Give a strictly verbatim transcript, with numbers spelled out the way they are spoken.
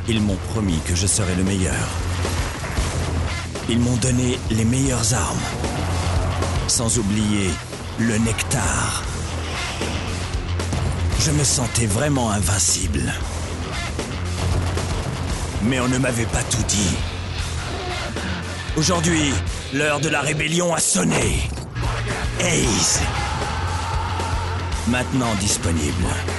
Ils m'ont promis que je serais le meilleur. Ils m'ont donné les meilleures armes. Sans oublier le nectar. Je me sentais vraiment invincible. Mais on ne m'avait pas tout dit. Aujourd'hui, l'heure de la rébellion a sonné. Ace. Maintenant disponible.